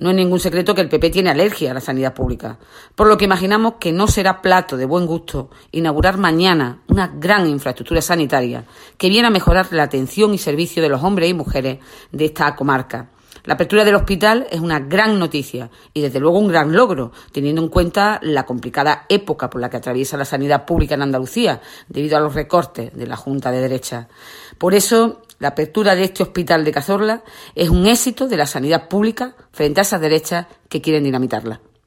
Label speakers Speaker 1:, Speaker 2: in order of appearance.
Speaker 1: No es ningún secreto que el PP tiene alergia a la sanidad pública, por lo que imaginamos que no será plato de buen gusto inaugurar mañana una gran infraestructura sanitaria que viene a mejorar la atención y servicio de los hombres y mujeres de esta comarca. La apertura del hospital es una gran noticia y, desde luego, un gran logro, teniendo en cuenta la complicada época por la que atraviesa la sanidad pública en Andalucía, debido a los recortes de la Junta de Derechas. Por eso, la apertura de este hospital de Cazorla es un éxito de la sanidad pública frente a esas derechas que quieren dinamitarla.